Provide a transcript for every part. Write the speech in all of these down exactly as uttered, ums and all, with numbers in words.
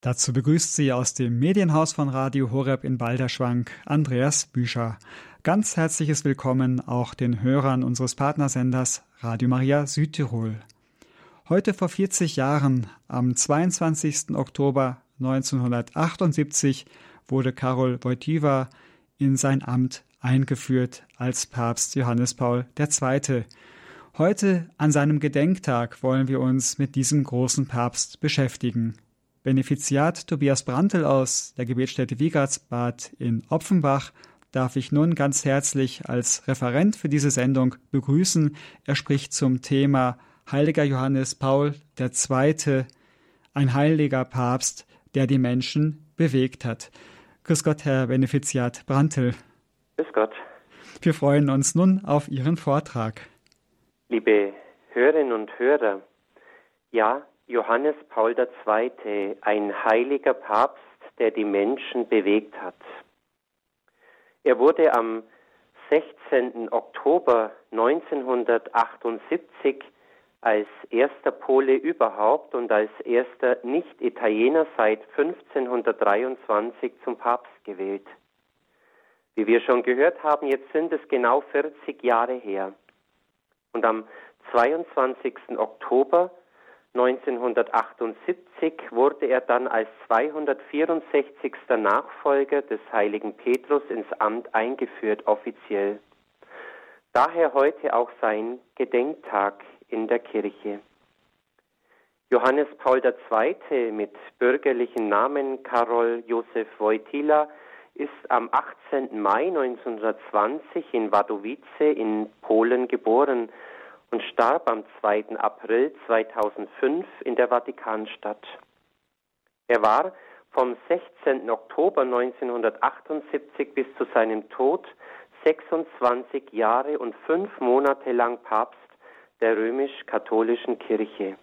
Dazu begrüßt Sie aus dem Medienhaus von Radio Horeb in Balderschwang Andreas Büscher. Ganz herzliches Willkommen auch den Hörern unseres Partnersenders Radio Maria Südtirol. Heute vor vierzig Jahren, am zweiundzwanzigsten Oktober neunzehnhundertachtundsiebzig, wurde Karol Wojtyła in sein Amt eingeführt als Papst Johannes Paul der Zweite. Heute, an seinem Gedenktag, wollen wir uns mit diesem großen Papst beschäftigen. Benefiziat Tobias Brandl aus der Gebetsstätte Wiegartsbad in Opfenbach darf ich nun ganz herzlich als Referent für diese Sendung begrüßen. Er spricht zum Thema Heiliger Johannes Paul der Zweite, ein heiliger Papst, der die Menschen bewegt hat. Grüß Gott, Herr Benefiziat Brandl. Grüß Gott. Wir freuen uns nun auf Ihren Vortrag. Liebe Hörerinnen und Hörer, ja, Johannes Paul der Zweite, ein heiliger Papst, der die Menschen bewegt hat. Er wurde am sechzehnten Oktober neunzehnhundertachtundsiebzig als erster Pole überhaupt und als erster Nicht-Italiener seit fünfzehnhundertdreiundzwanzig zum Papst gewählt. Wie wir schon gehört haben, jetzt sind es genau vierzig Jahre her. Und am zweiundzwanzigsten Oktober neunzehnhundertachtundsiebzig wurde er dann als zweihundertvierundsechzigster Nachfolger des heiligen Petrus ins Amt eingeführt, offiziell. Daher heute auch sein Gedenktag in der Kirche. Johannes Paul der Zweite mit bürgerlichen Namen Karol Józef Wojtyła ist am achtzehnten Mai neunzehnhundertzwanzig in Wadowice in Polen geboren und starb am zweiten April zweitausendfünf in der Vatikanstadt. Er war vom sechzehnten Oktober neunzehnhundertachtundsiebzig bis zu seinem Tod sechsundzwanzig Jahre und fünf Monate lang Papst der römisch-katholischen Kirche.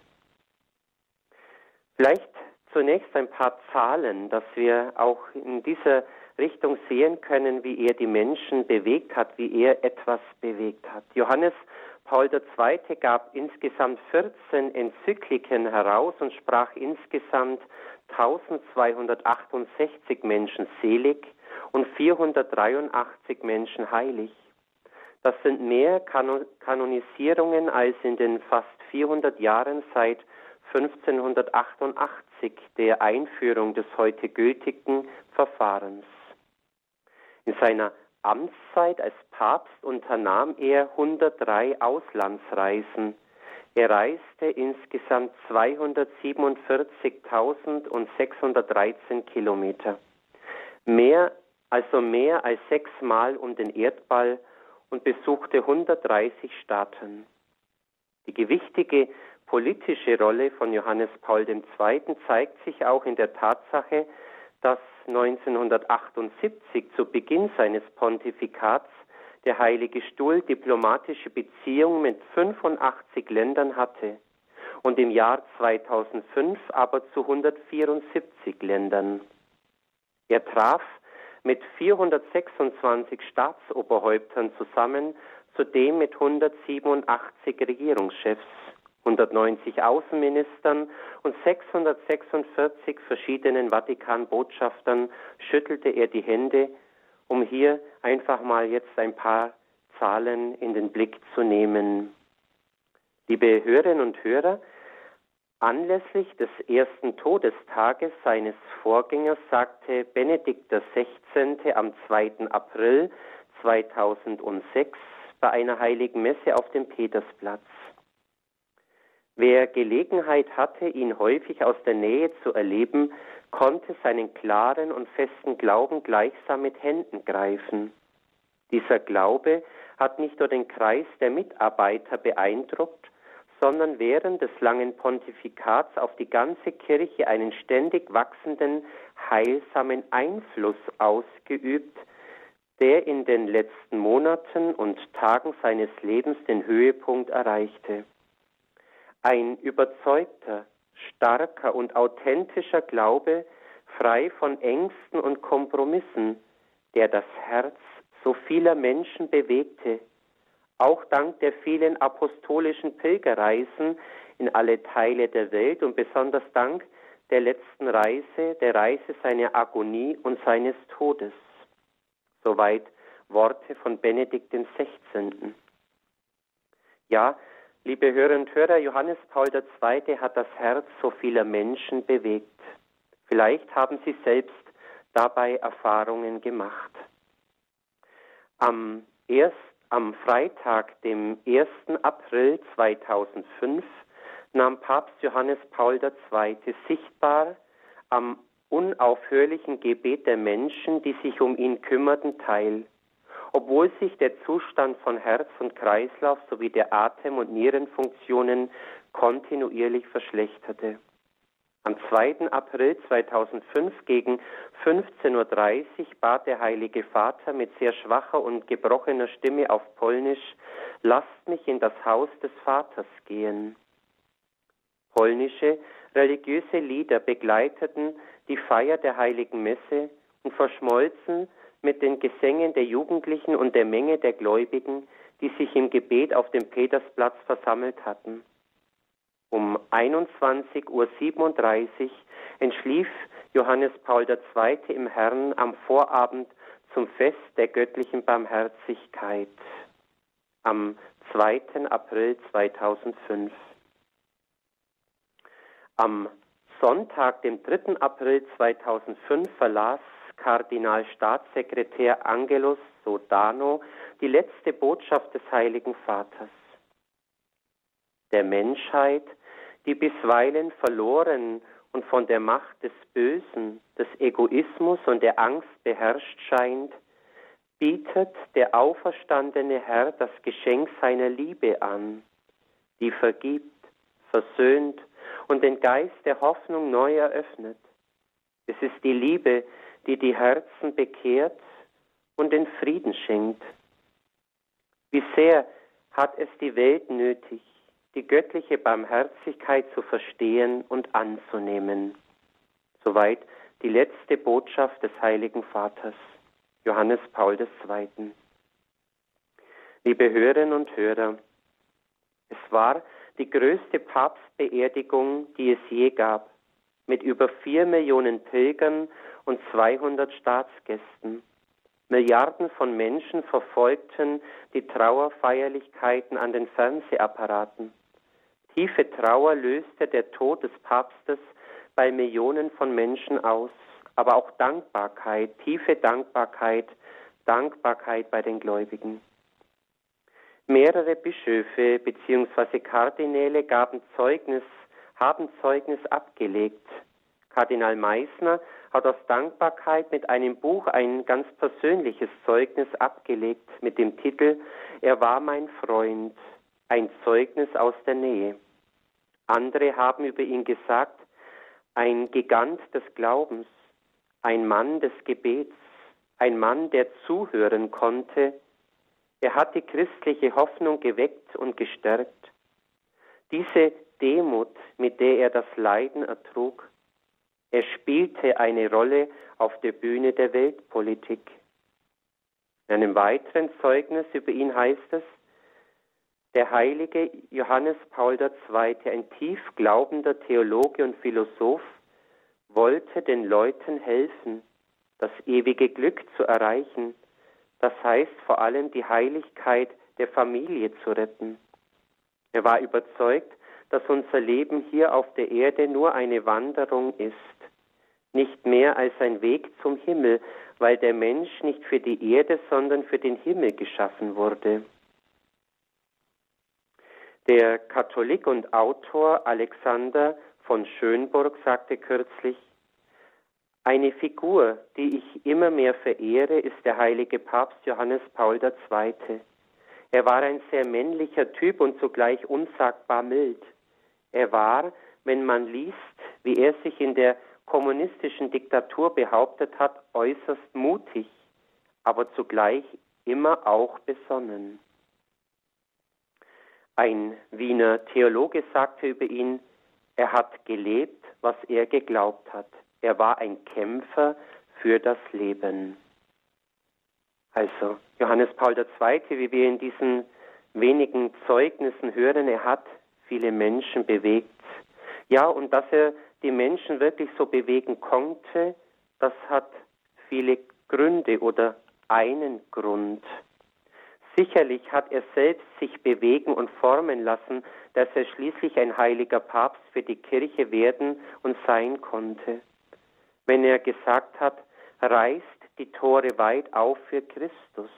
Vielleicht zunächst ein paar Zahlen, dass wir auch in dieser Richtung sehen können, wie er die Menschen bewegt hat, wie er etwas bewegt hat. Johannes Paul der Zweite gab insgesamt vierzehn Enzykliken heraus und sprach insgesamt eintausendzweihundertachtundsechzig Menschen selig und vierhundertdreiundachtzig Menschen heilig. Das sind mehr Kanon- Kanonisierungen als in den fast vierhundert Jahren seit fünfzehnhundertachtundachtzig, der Einführung des heute gültigen Verfahrens. In seiner Amtszeit als Papst unternahm er hundertdrei Auslandsreisen. Er reiste insgesamt zweihundertsiebenundvierzigtausendsechshundertdreizehn Kilometer. Mehr, also mehr als sechsmal um den Erdball und besuchte hundertdreißig Staaten. Die gewichtige politische Rolle von Johannes Paul der Zweite zeigt sich auch in der Tatsache, dass neunzehnhundertachtundsiebzig zu Beginn seines Pontifikats der Heilige Stuhl diplomatische Beziehungen mit fünfundachtzig Ländern hatte und im Jahr zweitausendfünf aber zu hundertvierundsiebzig Ländern. Er traf mit vierhundertsechsundzwanzig Staatsoberhäuptern zusammen, zudem mit hundertsiebenundachtzig Regierungschefs, hundertneunzig Außenministern und sechshundertsechsundvierzig verschiedenen Vatikan-Botschaftern schüttelte er die Hände, um hier einfach mal jetzt ein paar Zahlen in den Blick zu nehmen. Liebe Hörerinnen und Hörer, anlässlich des ersten Todestages seines Vorgängers sagte Benedikt der Sechzehnte am zweiten April zweitausendsechs bei einer heiligen Messe auf dem Petersplatz: Wer Gelegenheit hatte, ihn häufig aus der Nähe zu erleben, konnte seinen klaren und festen Glauben gleichsam mit Händen greifen. Dieser Glaube hat nicht nur den Kreis der Mitarbeiter beeindruckt, sondern während des langen Pontifikats auf die ganze Kirche einen ständig wachsenden, heilsamen Einfluss ausgeübt, der in den letzten Monaten und Tagen seines Lebens den Höhepunkt erreichte. Ein überzeugter, starker und authentischer Glaube, frei von Ängsten und Kompromissen, der das Herz so vieler Menschen bewegte, auch dank der vielen apostolischen Pilgerreisen in alle Teile der Welt und besonders dank der letzten Reise, der Reise seiner Agonie und seines Todes. Soweit Worte von Benedikt dem Sechzehnten. Ja, liebe Hörer und Hörer, Johannes Paul der Zweite hat das Herz so vieler Menschen bewegt. Vielleicht haben Sie selbst dabei Erfahrungen gemacht. Am, erst, am Freitag, dem ersten April zweitausendfünf, nahm Papst Johannes Paul der Zweite sichtbar am unaufhörlichen Gebet der Menschen, die sich um ihn kümmerten, teil, obwohl sich der Zustand von Herz und Kreislauf sowie der Atem- und Nierenfunktionen kontinuierlich verschlechterte. Am zweiten April zweitausendfünf gegen fünfzehn Uhr dreißig bat der Heilige Vater mit sehr schwacher und gebrochener Stimme auf Polnisch: Lasst mich in das Haus des Vaters gehen. Polnische religiöse Lieder begleiteten die Feier der Heiligen Messe und verschmolzen mit den Gesängen der Jugendlichen und der Menge der Gläubigen, die sich im Gebet auf dem Petersplatz versammelt hatten. Um einundzwanzig Uhr siebenunddreißig entschlief Johannes Paul der Zweite im Herrn am Vorabend zum Fest der göttlichen Barmherzigkeit am zweiten April zweitausendfünf. Am Sonntag, dem dritten April zweitausendfünf, verlas Kardinalstaatssekretär Angelus Sodano die letzte Botschaft des Heiligen Vaters. Der Menschheit, die bisweilen verloren und von der Macht des Bösen, des Egoismus und der Angst beherrscht scheint, bietet der auferstandene Herr das Geschenk seiner Liebe an, die vergibt, versöhnt und den Geist der Hoffnung neu eröffnet. Es ist die Liebe, die die Herzen bekehrt und den Frieden schenkt. Wie sehr hat es die Welt nötig, die göttliche Barmherzigkeit zu verstehen und anzunehmen. Soweit die letzte Botschaft des Heiligen Vaters, Johannes Paul der Zweite. Liebe Hörerinnen und Hörer, es war die größte Papstbeerdigung, die es je gab, mit über vier Millionen Pilgern und zweihundert Staatsgästen. Milliarden von Menschen verfolgten die Trauerfeierlichkeiten an den Fernsehapparaten. Tiefe Trauer löste der Tod des Papstes bei Millionen von Menschen aus, aber auch Dankbarkeit, tiefe Dankbarkeit, Dankbarkeit bei den Gläubigen. Mehrere Bischöfe bzw. Kardinäle gaben Zeugnis, haben Zeugnis abgelegt. Kardinal Meissner hat aus Dankbarkeit mit einem Buch ein ganz persönliches Zeugnis abgelegt mit dem Titel »Er war mein Freund«, ein Zeugnis aus der Nähe. Andere haben über ihn gesagt, ein Gigant des Glaubens, ein Mann des Gebets, ein Mann, der zuhören konnte. Er hat die christliche Hoffnung geweckt und gestärkt. Diese Demut, mit der er das Leiden ertrug, er spielte eine Rolle auf der Bühne der Weltpolitik. In einem weiteren Zeugnis über ihn heißt es, der heilige Johannes Paul der Zweite, ein tief glaubender Theologe und Philosoph, wollte den Leuten helfen, das ewige Glück zu erreichen. Das heißt vor allem die Heiligkeit der Familie zu retten. Er war überzeugt, dass unser Leben hier auf der Erde nur eine Wanderung ist, nicht mehr als ein Weg zum Himmel, weil der Mensch nicht für die Erde, sondern für den Himmel geschaffen wurde. Der Katholik und Autor Alexander von Schönborn sagte kürzlich, eine Figur, die ich immer mehr verehre, ist der heilige Papst Johannes Paul der Zweite. Er war ein sehr männlicher Typ und zugleich unsagbar mild. Er war, wenn man liest, wie er sich in der kommunistischen Diktatur behauptet hat, äußerst mutig, aber zugleich immer auch besonnen. Ein Wiener Theologe sagte über ihn, er hat gelebt, was er geglaubt hat. Er war ein Kämpfer für das Leben. Also Johannes Paul der Zweite, wie wir in diesen wenigen Zeugnissen hören, er hat viele Menschen bewegt. Ja, und dass er die Menschen wirklich so bewegen konnte, das hat viele Gründe oder einen Grund. Sicherlich hat er selbst sich bewegen und formen lassen, dass er schließlich ein heiliger Papst für die Kirche werden und sein konnte. Wenn er gesagt hat, reißt die Tore weit auf für Christus,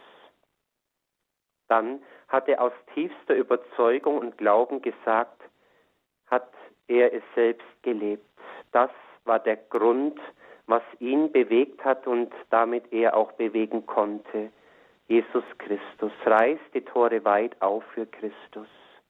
dann hat er aus tiefster Überzeugung und Glauben gesagt, hat er es selbst gelebt. Das war der Grund, was ihn bewegt hat und damit er auch bewegen konnte. Jesus Christus, reißt die Tore weit auf für Christus.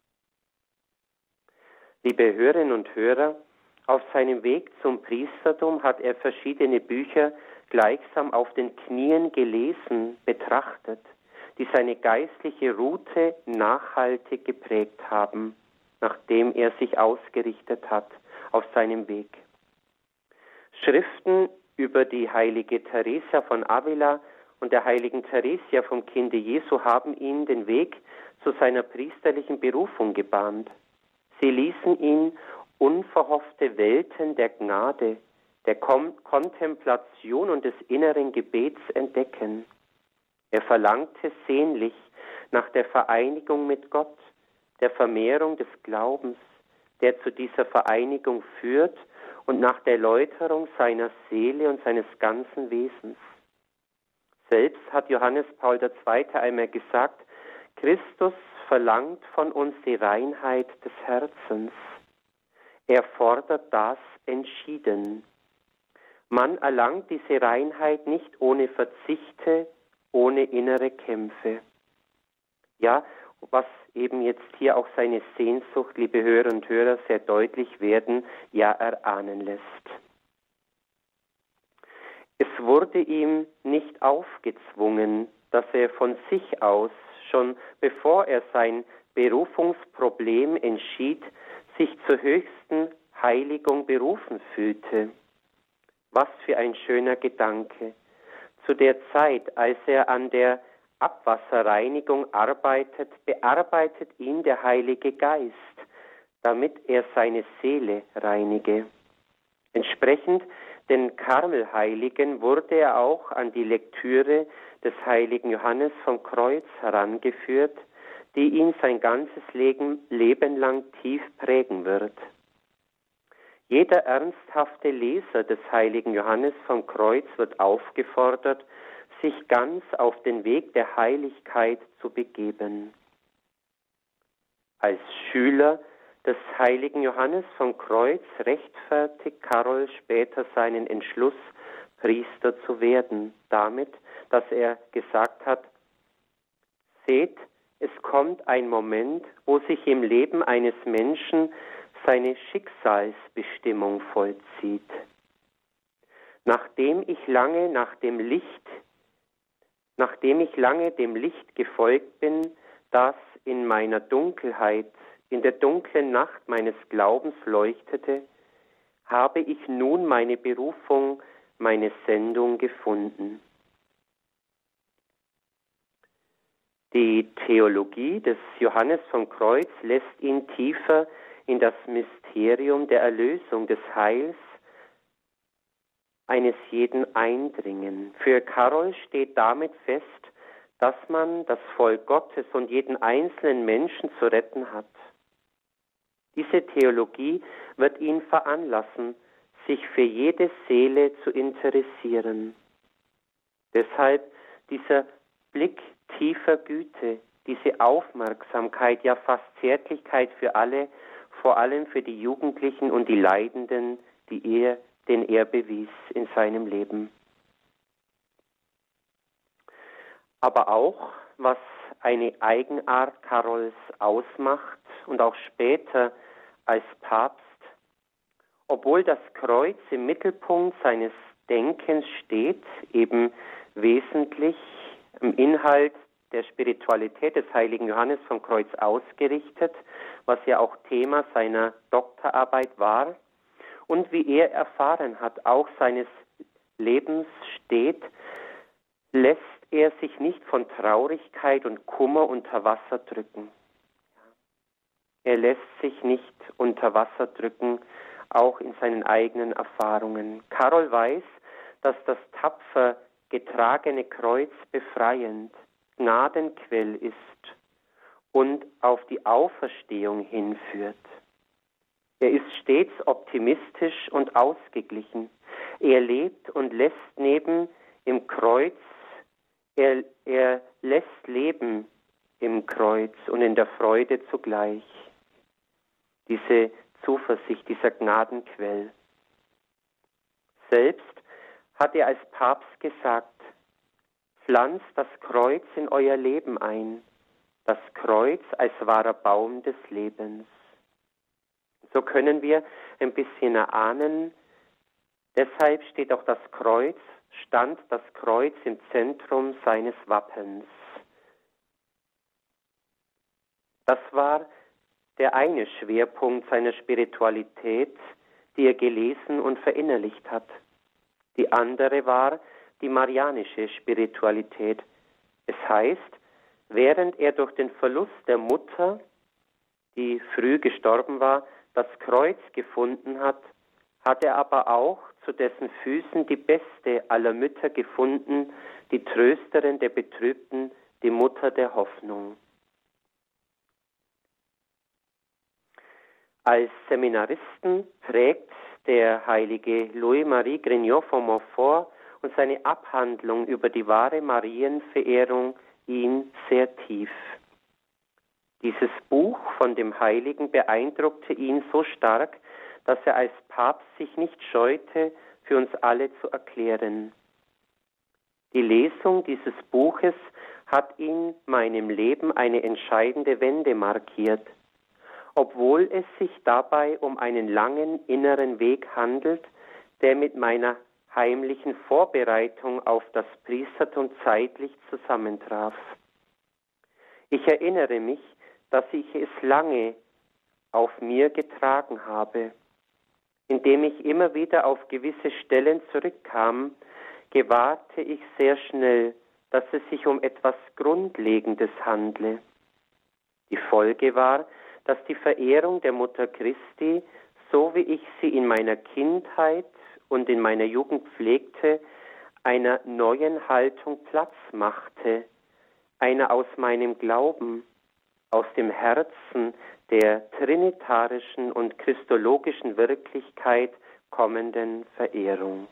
Liebe Hörerinnen und Hörer, auf seinem Weg zum Priestertum hat er verschiedene Bücher gleichsam auf den Knien gelesen, betrachtet, die seine geistliche Route nachhaltig geprägt haben, nachdem er sich ausgerichtet hat auf seinem Weg. Schriften über die heilige Theresia von Avila und der heiligen Theresia vom Kinde Jesu haben ihm den Weg zu seiner priesterlichen Berufung gebahnt. Sie ließen ihn unverhoffte Welten der Gnade, der Kom- Kontemplation und des inneren Gebets entdecken. Er verlangte sehnlich nach der Vereinigung mit Gott, der Vermehrung des Glaubens, der zu dieser Vereinigung führt, und nach der Läuterung seiner Seele und seines ganzen Wesens. Selbst hat Johannes Paul der Zweite einmal gesagt, Christus verlangt von uns die Reinheit des Herzens. Er fordert das entschieden. Man erlangt diese Reinheit nicht ohne Verzichte, ohne innere Kämpfe. Ja, was eben jetzt hier auch seine Sehnsucht, liebe Hörer und Hörer, sehr deutlich werden, ja erahnen lässt. Es wurde ihm nicht aufgezwungen, dass er von sich aus, schon bevor er sein Berufungsproblem entschied, sich zur höchsten Heiligung berufen fühlte. Was für ein schöner Gedanke. Zu der Zeit, als er an der Abwasserreinigung arbeitet, bearbeitet ihn der Heilige Geist, damit er seine Seele reinige. Entsprechend den Karmelheiligen wurde er auch an die Lektüre des heiligen Johannes vom Kreuz herangeführt, die ihn sein ganzes Leben, Leben lang tief prägen wird. Jeder ernsthafte Leser des heiligen Johannes vom Kreuz wird aufgefordert, sich ganz auf den Weg der Heiligkeit zu begeben. Als Schüler des heiligen Johannes vom Kreuz rechtfertigt Karol später seinen Entschluss, Priester zu werden, damit, dass er gesagt hat, seht, es kommt ein Moment, wo sich im Leben eines Menschen seine Schicksalsbestimmung vollzieht. Nachdem ich lange nach dem Licht Nachdem ich lange dem Licht gefolgt bin, das in meiner Dunkelheit, in der dunklen Nacht meines Glaubens leuchtete, habe ich nun meine Berufung, meine Sendung gefunden. Die Theologie des Johannes vom Kreuz lässt ihn tiefer in das Mysterium der Erlösung, des Heils eines jeden eindringen. Für Karol steht damit fest, dass man das Volk Gottes und jeden einzelnen Menschen zu retten hat. Diese Theologie wird ihn veranlassen, sich für jede Seele zu interessieren. Deshalb dieser Blick tiefer Güte, diese Aufmerksamkeit, ja fast Zärtlichkeit für alle, vor allem für die Jugendlichen und die Leidenden, die er den er bewies in seinem Leben. Aber auch, was eine Eigenart Karols ausmacht und auch später als Papst, obwohl das Kreuz im Mittelpunkt seines Denkens steht, eben wesentlich im Inhalt der Spiritualität des heiligen Johannes vom Kreuz ausgerichtet, was ja auch Thema seiner Doktorarbeit war, und wie er erfahren hat, auch seines Lebens steht, lässt er sich nicht von Traurigkeit und Kummer unter Wasser drücken. Er lässt sich nicht unter Wasser drücken, auch in seinen eigenen Erfahrungen. Karol weiß, dass das tapfer getragene Kreuz befreiend, Gnadenquell ist und auf die Auferstehung hinführt. Er ist stets optimistisch und ausgeglichen. Er lebt und lässt neben im Kreuz, er, er lässt leben im Kreuz und in der Freude zugleich. Diese Zuversicht, dieser Gnadenquell. Selbst hat er als Papst gesagt, pflanzt das Kreuz in euer Leben ein, das Kreuz als wahrer Baum des Lebens. So können wir ein bisschen erahnen, deshalb steht auch das Kreuz, stand das Kreuz im Zentrum seines Wappens. Das war der eine Schwerpunkt seiner Spiritualität, die er gelesen und verinnerlicht hat. Die andere war die marianische Spiritualität. Es heißt, während er durch den Verlust der Mutter, die früh gestorben war, das Kreuz gefunden hat, hat er aber auch zu dessen Füßen die beste aller Mütter gefunden, die Trösterin der Betrübten, die Mutter der Hoffnung. Als Seminaristen prägt der heilige Louis-Marie Grignon von Montfort und seine Abhandlung über die wahre Marienverehrung ihn sehr tief. Dieses Buch von dem Heiligen beeindruckte ihn so stark, dass er als Papst sich nicht scheute, für uns alle zu erklären. Die Lesung dieses Buches hat in meinem Leben eine entscheidende Wende markiert. Obwohl es sich dabei um einen langen inneren Weg handelt, der mit meiner heimlichen Vorbereitung auf das Priestertum zeitlich zusammentraf. Ich erinnere mich, dass ich es lange auf mir getragen habe. Indem ich immer wieder auf gewisse Stellen zurückkam, gewahrte ich sehr schnell, dass es sich um etwas Grundlegendes handle. Die Folge war, dass die Verehrung der Mutter Christi, so wie ich sie in meiner Kindheit und in meiner Jugend pflegte, einer neuen Haltung Platz machte, einer aus meinem Glauben, aus dem Herzen der trinitarischen und christologischen Wirklichkeit kommenden Verehrung.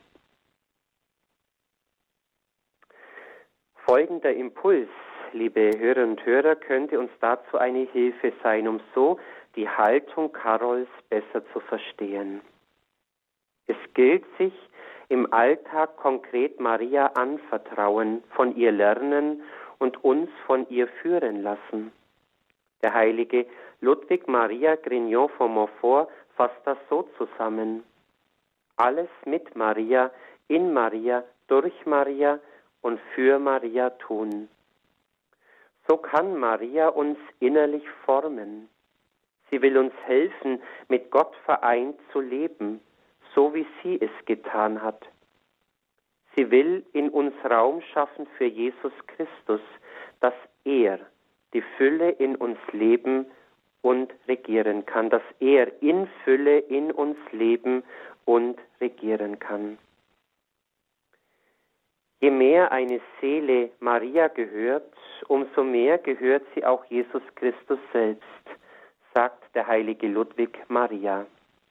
Folgender Impuls, liebe Hörerinnen und Hörer, könnte uns dazu eine Hilfe sein, um so die Haltung Karols besser zu verstehen. Es gilt sich im Alltag konkret Maria anvertrauen, von ihr lernen und uns von ihr führen lassen. Der heilige Ludwig Maria Grignon von Montfort fasst das so zusammen. Alles mit Maria, in Maria, durch Maria und für Maria tun. So kann Maria uns innerlich formen. Sie will uns helfen, mit Gott vereint zu leben, so wie sie es getan hat. Sie will in uns Raum schaffen für Jesus Christus, dass er die Fülle in uns leben und regieren kann, dass er in Fülle in uns leben und regieren kann. Je mehr eine Seele Maria gehört, umso mehr gehört sie auch Jesus Christus selbst, sagt der heilige Ludwig Maria.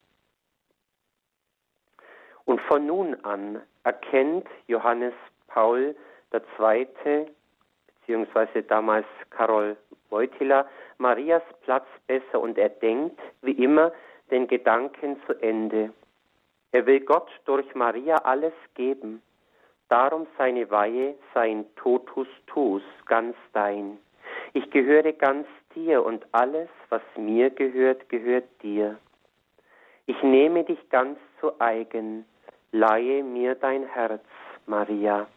Und von nun an erkennt Johannes Paul der Zweite, beziehungsweise damals Karol Wojtyla, Marias Platz besser und er denkt, wie immer, den Gedanken zu Ende. Er will Gott durch Maria alles geben. Darum seine Weihe, sein Totus tuus, ganz dein. Ich gehöre ganz dir und alles, was mir gehört, gehört dir. Ich nehme dich ganz zu eigen, leihe mir dein Herz, Maria.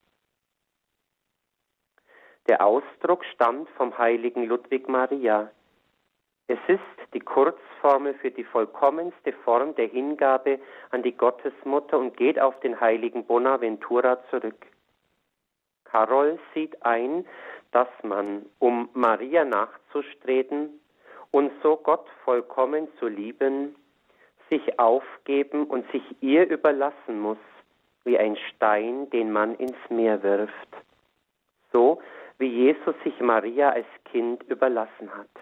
Der Ausdruck stammt vom heiligen Ludwig Maria. Es ist die Kurzformel für die vollkommenste Form der Hingabe an die Gottesmutter und geht auf den heiligen Bonaventura zurück. Karol sieht ein, dass man, um Maria nachzustreben und so Gott vollkommen zu lieben, sich aufgeben und sich ihr überlassen muss, wie ein Stein, den man ins Meer wirft. So wie Jesus sich Maria als Kind überlassen hat.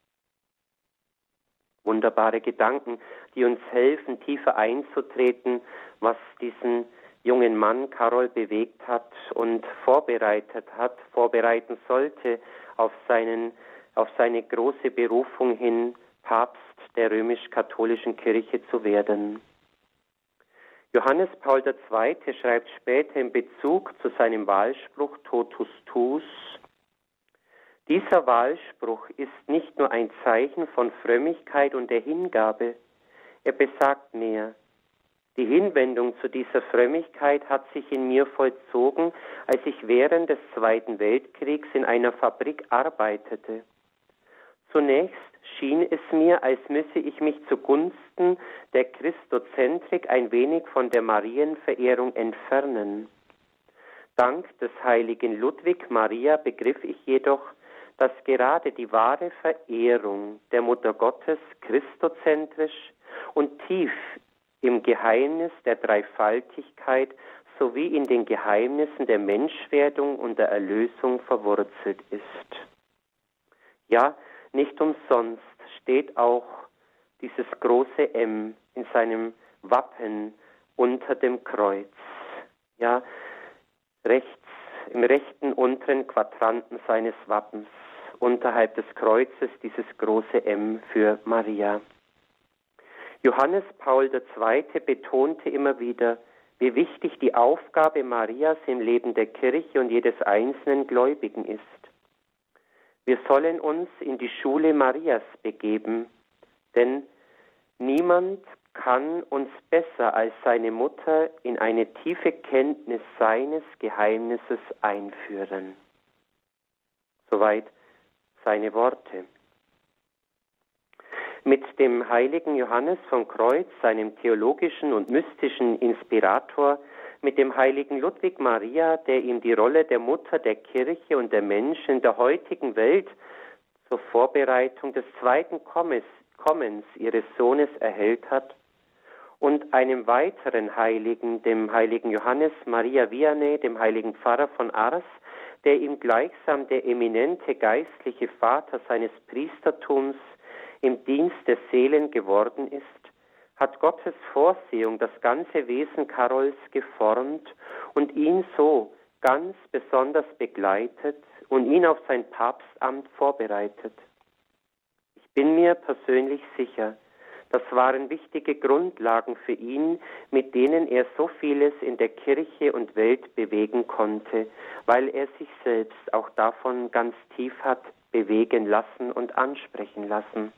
Wunderbare Gedanken, die uns helfen, tiefer einzutreten, was diesen jungen Mann Karol bewegt hat und vorbereitet hat, vorbereiten sollte auf seinen, auf seine große Berufung hin, Papst der römisch-katholischen Kirche zu werden. Johannes Paul der Zweite schreibt später in Bezug zu seinem Wahlspruch Totus tuus: Dieser Wahlspruch ist nicht nur ein Zeichen von Frömmigkeit und der Hingabe, er besagt mehr. Die Hinwendung zu dieser Frömmigkeit hat sich in mir vollzogen, als ich während des Zweiten Weltkriegs in einer Fabrik arbeitete. Zunächst schien es mir, als müsse ich mich zugunsten der Christozentrik ein wenig von der Marienverehrung entfernen. Dank des heiligen Ludwig Maria begriff ich jedoch, dass gerade die wahre Verehrung der Mutter Gottes christozentrisch und tief im Geheimnis der Dreifaltigkeit sowie in den Geheimnissen der Menschwerdung und der Erlösung verwurzelt ist. Ja, nicht umsonst steht auch dieses große M in seinem Wappen unter dem Kreuz. Ja, rechts, im rechten unteren Quadranten seines Wappens, unterhalb des Kreuzes dieses große M für Maria. Johannes Paul der Zweite betonte immer wieder, wie wichtig die Aufgabe Marias im Leben der Kirche und jedes einzelnen Gläubigen ist. Wir sollen uns in die Schule Marias begeben, denn niemand kann uns besser als seine Mutter in eine tiefe Kenntnis seines Geheimnisses einführen. Soweit seine Worte. Mit dem heiligen Johannes vom Kreuz, seinem theologischen und mystischen Inspirator, mit dem heiligen Ludwig Maria, der ihm die Rolle der Mutter der Kirche und der Menschen in der heutigen Welt zur Vorbereitung des zweiten Kommens, Kommens ihres Sohnes erhellt hat, und einem weiteren Heiligen, dem heiligen Johannes Maria Vianney, dem heiligen Pfarrer von Ars, der ihm gleichsam der eminente geistliche Vater seines Priestertums im Dienst der Seelen geworden ist, hat Gottes Vorsehung das ganze Wesen Karols geformt und ihn so ganz besonders begleitet und ihn auf sein Papstamt vorbereitet. Ich bin mir persönlich sicher, das waren wichtige Grundlagen für ihn, mit denen er so vieles in der Kirche und Welt bewegen konnte, weil er sich selbst auch davon ganz tief hat bewegen lassen und ansprechen lassen.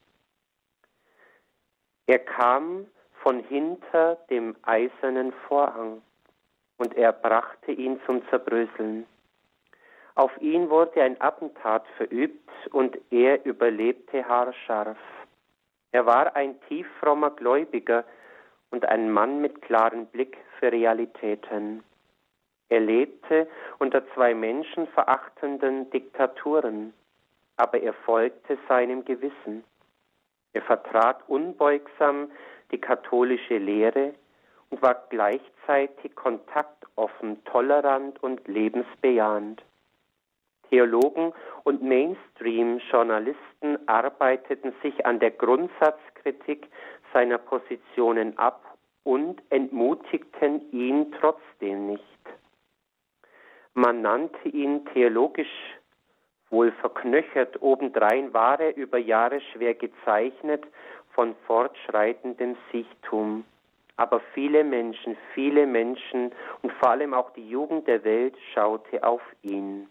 Er kam von hinter dem eisernen Vorhang und er brachte ihn zum Zerbröseln. Auf ihn wurde ein Attentat verübt und er überlebte haarscharf. Er war ein tieffrommer Gläubiger und ein Mann mit klarem Blick für Realitäten. Er lebte unter zwei menschenverachtenden Diktaturen, aber er folgte seinem Gewissen. Er vertrat unbeugsam die katholische Lehre und war gleichzeitig kontaktoffen, tolerant und lebensbejahend. Theologen und Mainstream-Journalisten arbeiteten sich an der Grundsatzkritik seiner Positionen ab und entmutigten ihn trotzdem nicht. Man nannte ihn theologisch wohl verknöchert, obendrein war er über Jahre schwer gezeichnet von fortschreitendem Siechtum. Aber viele Menschen, viele Menschen und vor allem auch die Jugend der Welt schaute auf ihn.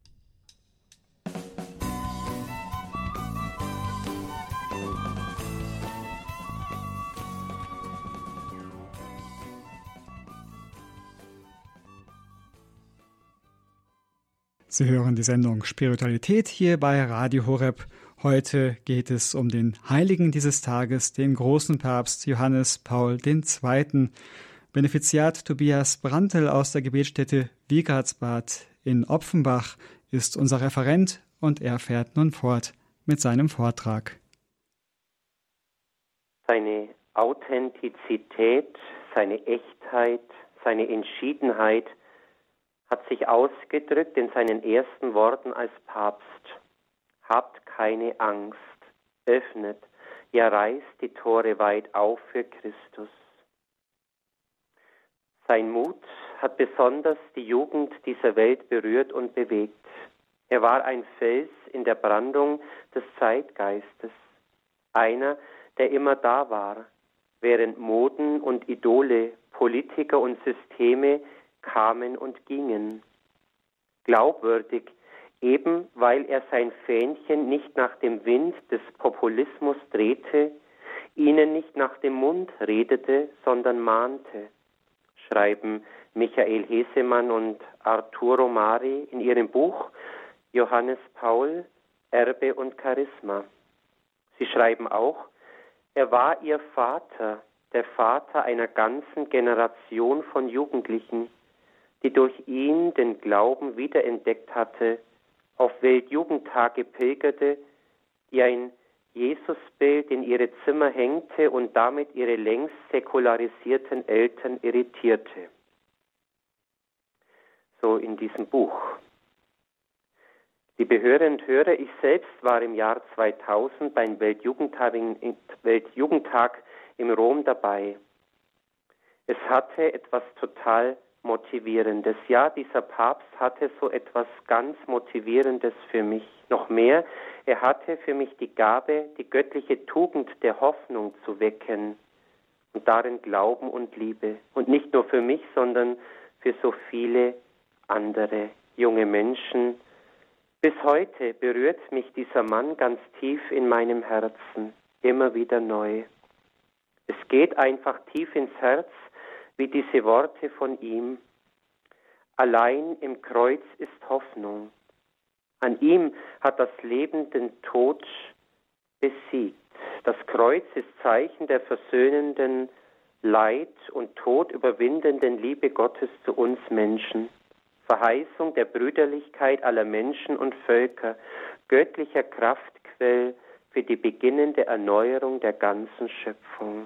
Sie hören die Sendung Spiritualität hier bei Radio Horeb. Heute geht es um den Heiligen dieses Tages, den großen Papst Johannes Paul der Zweite. Benefiziat Tobias Brandl aus der Gebetsstätte Wiegratsbad in Opfenbach ist unser Referent und er fährt nun fort mit seinem Vortrag. Seine Authentizität, seine Echtheit, seine Entschiedenheit hat sich ausgedrückt in seinen ersten Worten als Papst. Habt keine Angst, öffnet, ja reißt die Tore weit auf für Christus. Sein Mut hat besonders die Jugend dieser Welt berührt und bewegt. Er war ein Fels in der Brandung des Zeitgeistes, einer, der immer da war, während Moden und Idole, Politiker und Systeme kamen und gingen. Glaubwürdig, eben weil er sein Fähnchen nicht nach dem Wind des Populismus drehte, ihnen nicht nach dem Mund redete, sondern mahnte, schreiben Michael Hesemann und Arturo Mari in ihrem Buch Johannes Paul, Erbe und Charisma. Sie schreiben auch, er war ihr Vater, der Vater einer ganzen Generation von Jugendlichen, die durch ihn den Glauben wiederentdeckt hatte, auf Weltjugendtage pilgerte, die ein Jesusbild in ihre Zimmer hängte und damit ihre längst säkularisierten Eltern irritierte. So in diesem Buch. Liebe Hörerinnen und Hörer, ich selbst war im Jahr zweitausend beim Weltjugendtag, Weltjugendtag in Rom dabei. Es hatte etwas total Motivierendes. Ja, dieser Papst hatte so etwas ganz Motivierendes für mich. Noch mehr, er hatte für mich die Gabe, die göttliche Tugend der Hoffnung zu wecken und darin Glauben und Liebe. Und nicht nur für mich, sondern für so viele andere junge Menschen. Bis heute berührt mich dieser Mann ganz tief in meinem Herzen, immer wieder neu. Es geht einfach tief ins Herz, wie diese Worte von ihm. Allein im Kreuz ist Hoffnung. An ihm hat das Leben den Tod besiegt. Das Kreuz ist Zeichen der versöhnenden, Leid und Tod überwindenden Liebe Gottes zu uns Menschen. Verheißung der Brüderlichkeit aller Menschen und Völker, göttlicher Kraftquell für die beginnende Erneuerung der ganzen Schöpfung.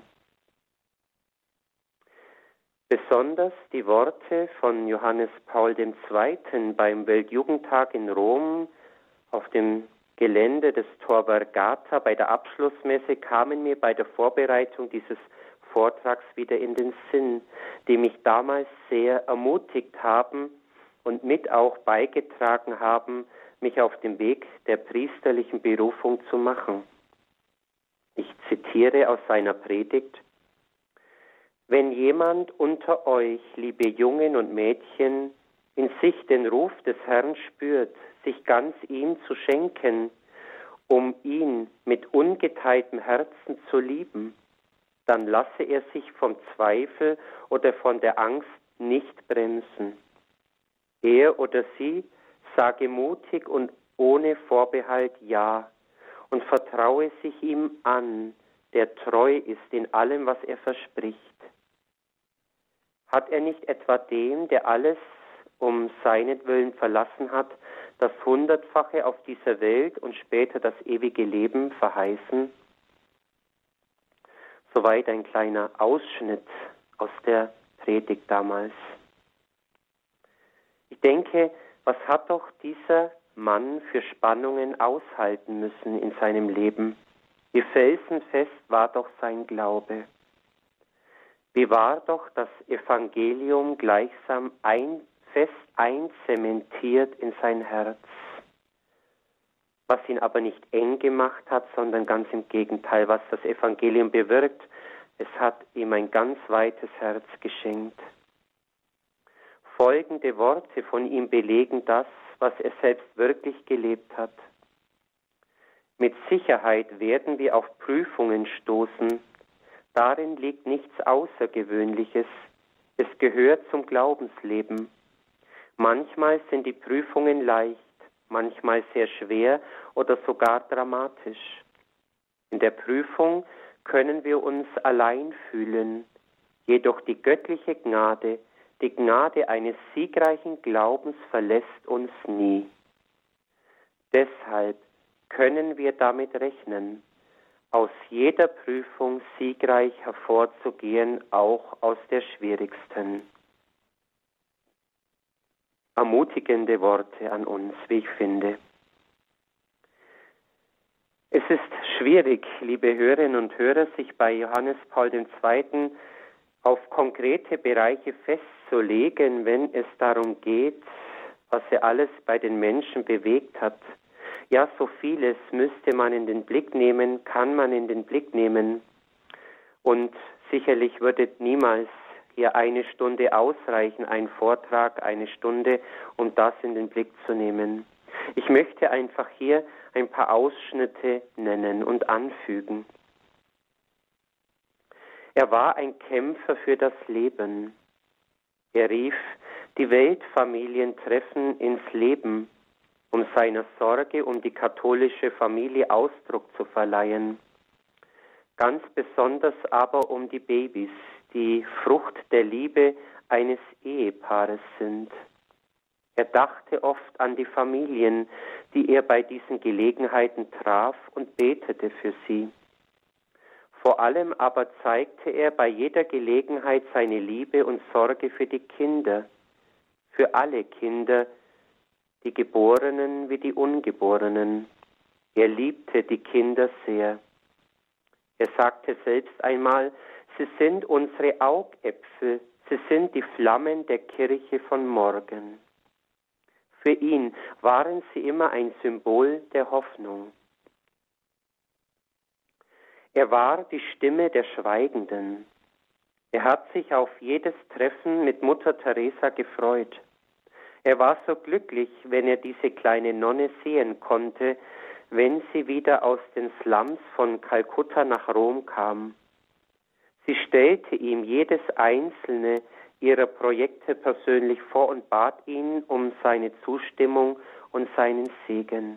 Besonders die Worte von Johannes Paul der Zweite. Beim Weltjugendtag in Rom auf dem Gelände des Tor Vergata bei der Abschlussmesse kamen mir bei der Vorbereitung dieses Vortrags wieder in den Sinn, die mich damals sehr ermutigt haben und mit auch beigetragen haben, mich auf dem Weg der priesterlichen Berufung zu machen. Ich zitiere aus seiner Predigt: Wenn jemand unter euch, liebe Jungen und Mädchen, in sich den Ruf des Herrn spürt, sich ganz ihm zu schenken, um ihn mit ungeteiltem Herzen zu lieben, dann lasse er sich vom Zweifel oder von der Angst nicht bremsen. Er oder sie sage mutig und ohne Vorbehalt Ja und vertraue sich ihm an, der treu ist in allem, was er verspricht. Hat er nicht etwa dem, der alles um seinetwillen verlassen hat, das Hundertfache auf dieser Welt und später das ewige Leben verheißen? Soweit ein kleiner Ausschnitt aus der Predigt damals. Ich denke, was hat doch dieser Mann für Spannungen aushalten müssen in seinem Leben? Wie felsenfest war doch sein Glaube. Wie war doch das Evangelium gleichsam ein, fest einzementiert in sein Herz, was ihn aber nicht eng gemacht hat, sondern ganz im Gegenteil, was das Evangelium bewirkt, es hat ihm ein ganz weites Herz geschenkt. Folgende Worte von ihm belegen das, was er selbst wirklich gelebt hat. Mit Sicherheit werden wir auf Prüfungen stoßen. Darin liegt nichts Außergewöhnliches. Es gehört zum Glaubensleben. Manchmal sind die Prüfungen leicht, manchmal sehr schwer oder sogar dramatisch. In der Prüfung können wir uns allein fühlen, jedoch die göttliche Gnade, die Gnade eines siegreichen Glaubens verlässt uns nie. Deshalb können wir damit rechnen. aus jeder Prüfung siegreich hervorzugehen, auch aus der schwierigsten. Ermutigende Worte an uns, wie ich finde. Es ist schwierig, liebe Hörerinnen und Hörer, sich bei Johannes Paul der Zweite auf konkrete Bereiche festzulegen, wenn es darum geht, was er alles bei den Menschen bewegt hat. Ja, so vieles müsste man in den Blick nehmen, kann man in den Blick nehmen. Und sicherlich würde niemals hier eine Stunde ausreichen, ein Vortrag, eine Stunde, um das in den Blick zu nehmen. Ich möchte einfach hier ein paar Ausschnitte nennen und anfügen. Er war ein Kämpfer für das Leben. Er rief die Weltfamilientreffen ins Leben, um seiner Sorge um die katholische Familie Ausdruck zu verleihen. Ganz besonders aber um die Babys, die Frucht der Liebe eines Ehepaares sind. Er dachte oft an die Familien, die er bei diesen Gelegenheiten traf, und betete für sie. Vor allem aber zeigte er bei jeder Gelegenheit seine Liebe und Sorge für die Kinder, für alle Kinder, die Geborenen wie die Ungeborenen. Er liebte die Kinder sehr. Er sagte selbst einmal, sie sind unsere Augäpfel, sie sind die Flammen der Kirche von morgen. Für ihn waren sie immer ein Symbol der Hoffnung. Er war die Stimme der Schweigenden. Er hat sich auf jedes Treffen mit Mutter Teresa gefreut. Er war so glücklich, wenn er diese kleine Nonne sehen konnte, wenn sie wieder aus den Slums von Kalkutta nach Rom kam. Sie stellte ihm jedes einzelne ihrer Projekte persönlich vor und bat ihn um seine Zustimmung und seinen Segen.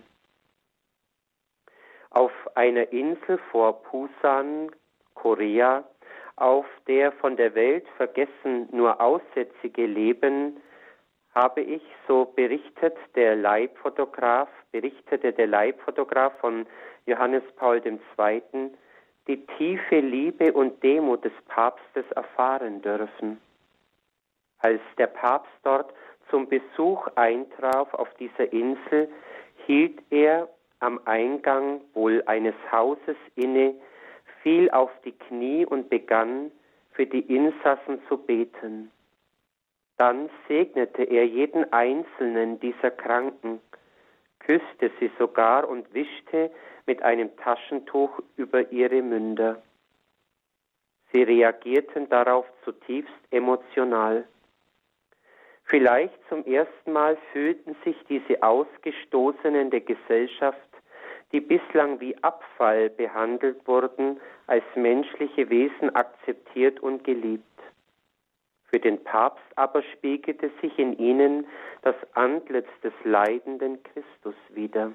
Auf einer Insel vor Busan, Korea, auf der von der Welt vergessen nur Aussätzige leben, habe ich, so berichtet der Leibfotograf, berichtete der Leibfotograf von Johannes Paul der Zweite, die tiefe Liebe und Demut des Papstes erfahren dürfen. Als der Papst dort zum Besuch eintraf auf dieser Insel, hielt er am Eingang wohl eines Hauses inne, fiel auf die Knie und begann, für die Insassen zu beten. Dann segnete er jeden einzelnen dieser Kranken, küsste sie sogar und wischte mit einem Taschentuch über ihre Münder. Sie reagierten darauf zutiefst emotional. Vielleicht zum ersten Mal fühlten sich diese Ausgestoßenen der Gesellschaft, die bislang wie Abfall behandelt wurden, als menschliche Wesen akzeptiert und geliebt. Für den Papst aber spiegelte sich in ihnen das Antlitz des leidenden Christus wider.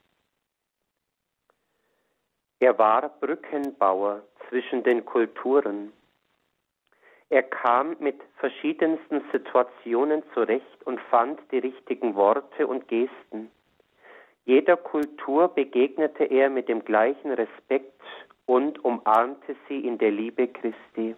Er war Brückenbauer zwischen den Kulturen. Er kam mit verschiedensten Situationen zurecht und fand die richtigen Worte und Gesten. Jeder Kultur begegnete er mit dem gleichen Respekt und umarmte sie in der Liebe Christi.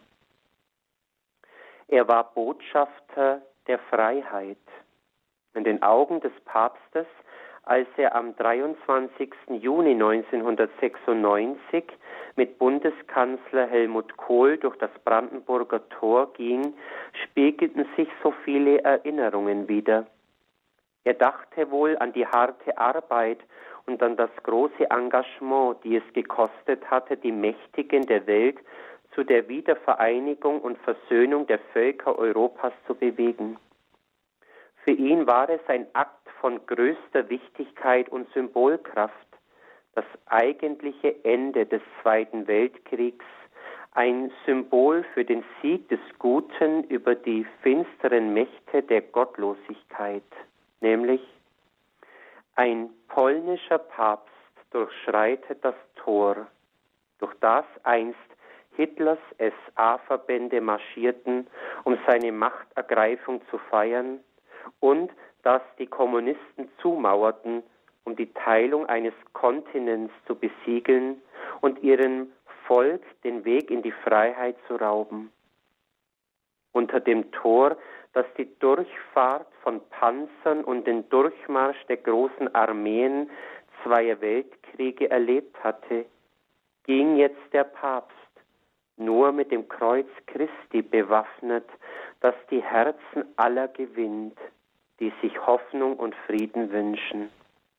Er war Botschafter der Freiheit. In den Augen des Papstes, als er am dreiundzwanzigsten Juni neunzehnhundertsechsundneunzig mit Bundeskanzler Helmut Kohl durch das Brandenburger Tor ging, spiegelten sich so viele Erinnerungen wider. Er dachte wohl an die harte Arbeit und an das große Engagement, die es gekostet hatte, die Mächtigen der Welt zu der Wiedervereinigung und Versöhnung der Völker Europas zu bewegen. Für ihn war es ein Akt von größter Wichtigkeit und Symbolkraft, das eigentliche Ende des Zweiten Weltkriegs, ein Symbol für den Sieg des Guten über die finsteren Mächte der Gottlosigkeit, nämlich ein polnischer Papst durchschreitet das Tor, durch das einst Hitlers S A-Verbände marschierten, um seine Machtergreifung zu feiern, und dass die Kommunisten zumauerten, um die Teilung eines Kontinents zu besiegeln und ihrem Volk den Weg in die Freiheit zu rauben. Unter dem Tor, das die Durchfahrt von Panzern und den Durchmarsch der großen Armeen zweier Weltkriege erlebt hatte, ging jetzt der Papst nur mit dem Kreuz Christi bewaffnet, das die Herzen aller gewinnt, die sich Hoffnung und Frieden wünschen.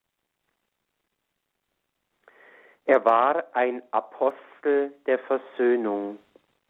Er war ein Apostel der Versöhnung.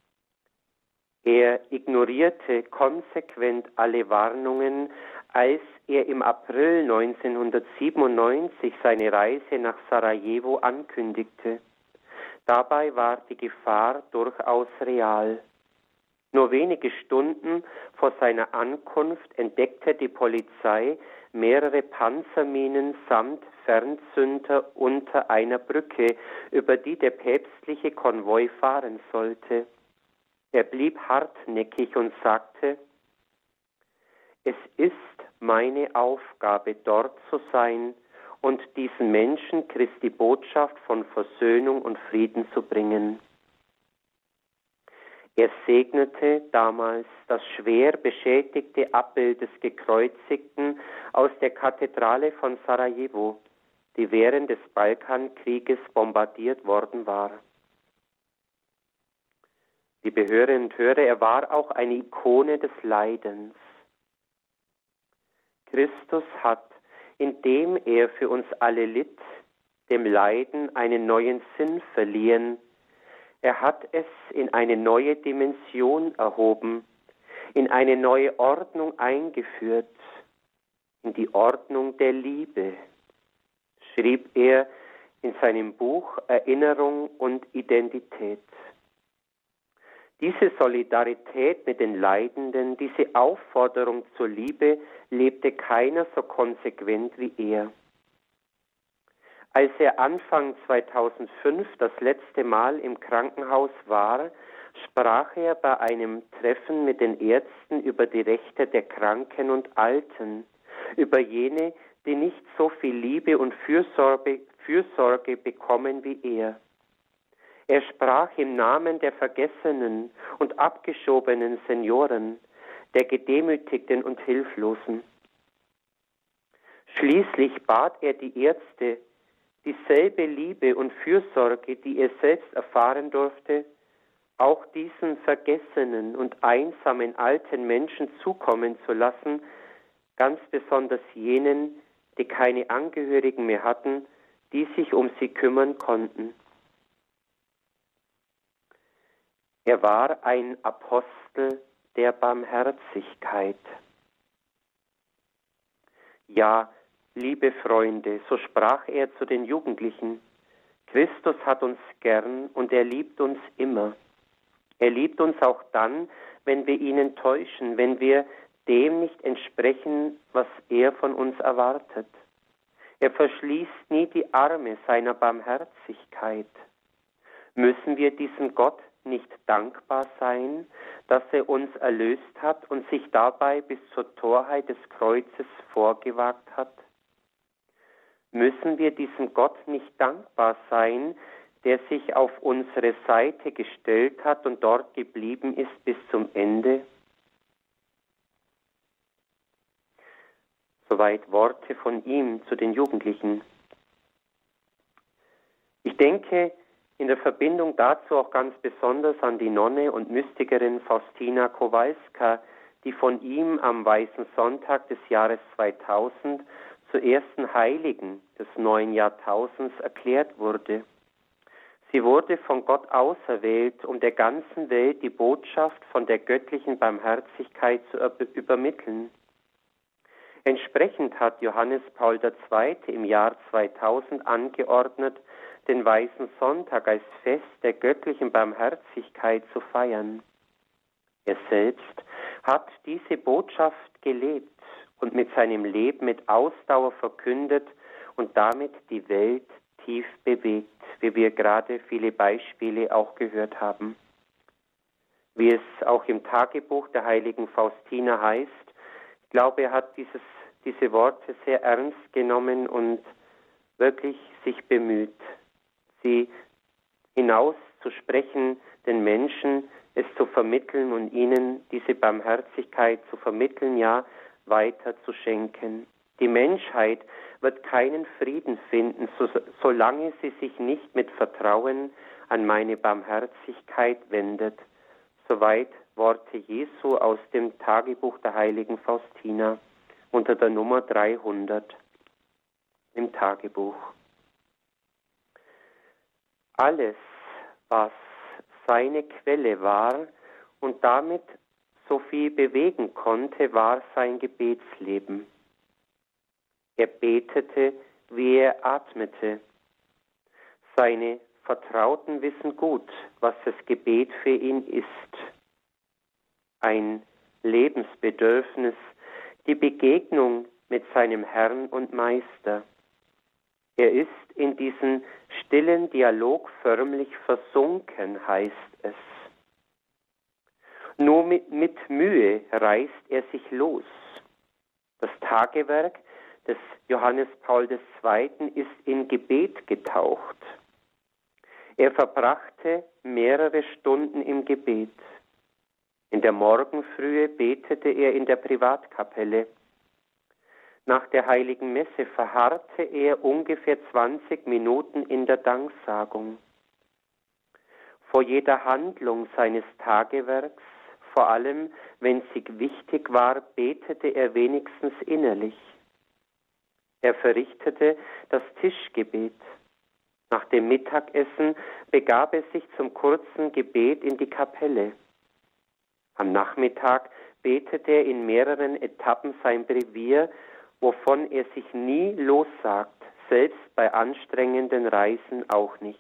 Er ignorierte konsequent alle Warnungen, als er im April neunzehnhundertsiebenundneunzig seine Reise nach Sarajevo ankündigte. Dabei war die Gefahr durchaus real. Nur wenige Stunden vor seiner Ankunft entdeckte die Polizei mehrere Panzerminen samt Fernzünder unter einer Brücke, über die der päpstliche Konvoi fahren sollte. Er blieb hartnäckig und sagte: Es ist meine Aufgabe, dort zu sein und diesen Menschen Christi Botschaft von Versöhnung und Frieden zu bringen. Er segnete damals das schwer beschädigte Abbild des Gekreuzigten aus der Kathedrale von Sarajevo, die während des Balkankrieges bombardiert worden war. Liebe Hörerinnen und Hörer, er war auch eine Ikone des Leidens. Christus hat, indem er für uns alle litt, dem Leiden einen neuen Sinn verliehen. Er hat es in eine neue Dimension erhoben, in eine neue Ordnung eingeführt, in die Ordnung der Liebe, schrieb er in seinem Buch Erinnerung und Identität. Diese Solidarität mit den Leidenden, diese Aufforderung zur Liebe lebte keiner so konsequent wie er. Als er Anfang zweitausendfünf das letzte Mal im Krankenhaus war, sprach er bei einem Treffen mit den Ärzten über die Rechte der Kranken und Alten, über jene, die nicht so viel Liebe und Fürsorge, Fürsorge bekommen wie er. Er sprach im Namen der vergessenen und abgeschobenen Senioren, der Gedemütigten und Hilflosen. Schließlich bat er die Ärzte, dieselbe Liebe und Fürsorge, die er selbst erfahren durfte, auch diesen vergessenen und einsamen alten Menschen zukommen zu lassen, ganz besonders jenen, die keine Angehörigen mehr hatten, die sich um sie kümmern konnten. Er war ein Apostel der Barmherzigkeit. Ja, liebe Freunde, so sprach er zu den Jugendlichen, Christus hat uns gern und er liebt uns immer. Er liebt uns auch dann, wenn wir ihn enttäuschen, wenn wir dem nicht entsprechen, was er von uns erwartet. Er verschließt nie die Arme seiner Barmherzigkeit. Müssen wir diesem Gott nicht dankbar sein, dass er uns erlöst hat und sich dabei bis zur Torheit des Kreuzes vorgewagt hat? Müssen wir diesem Gott nicht dankbar sein, der sich auf unsere Seite gestellt hat und dort geblieben ist bis zum Ende? Soweit Worte von ihm zu den Jugendlichen. Ich denke in der Verbindung dazu auch ganz besonders an die Nonne und Mystikerin Faustina Kowalska, die von ihm am Weißen Sonntag des Jahres zweitausend zur ersten Heiligen des neuen Jahrtausends erklärt wurde. Sie wurde von Gott auserwählt, um der ganzen Welt die Botschaft von der göttlichen Barmherzigkeit zu übermitteln. Entsprechend hat Johannes Paul der Zweite im Jahr zweitausend angeordnet, den Weißen Sonntag als Fest der göttlichen Barmherzigkeit zu feiern. Er selbst hat diese Botschaft gelebt und mit seinem Leben mit Ausdauer verkündet und damit die Welt tief bewegt, wie wir gerade viele Beispiele auch gehört haben. Wie es auch im Tagebuch der heiligen Faustina heißt, ich glaube, er hat dieses, diese Worte sehr ernst genommen und wirklich sich bemüht, sie hinaus zu sprechen, den Menschen es zu vermitteln und ihnen diese Barmherzigkeit zu vermitteln, ja, weiter zu schenken. Die Menschheit wird keinen Frieden finden, so, solange sie sich nicht mit Vertrauen an meine Barmherzigkeit wendet. Soweit Worte Jesu aus dem Tagebuch der heiligen Faustina unter der Nummer dreihundert im Tagebuch. Alles, was seine Quelle war und damit so viel bewegen konnte, war sein Gebetsleben. Er betete, wie er atmete. Seine Vertrauten wissen gut, was das Gebet für ihn ist. Ein Lebensbedürfnis, die Begegnung mit seinem Herrn und Meister. Er ist in diesen stillen Dialog förmlich versunken, heißt es. Nur mit, mit Mühe reißt er sich los. Das Tagewerk des Johannes Paul der Zweite ist in Gebet getaucht. Er verbrachte mehrere Stunden im Gebet. In der Morgenfrühe betete er in der Privatkapelle. Nach der heiligen Messe verharrte er ungefähr zwanzig Minuten in der Danksagung. Vor jeder Handlung seines Tagewerks, vor allem wenn sie wichtig war, betete er wenigstens innerlich. Er verrichtete das Tischgebet. Nach dem Mittagessen begab er sich zum kurzen Gebet in die Kapelle. Am Nachmittag betete er in mehreren Etappen sein Brevier, wovon er sich nie lossagt, selbst bei anstrengenden Reisen auch nicht.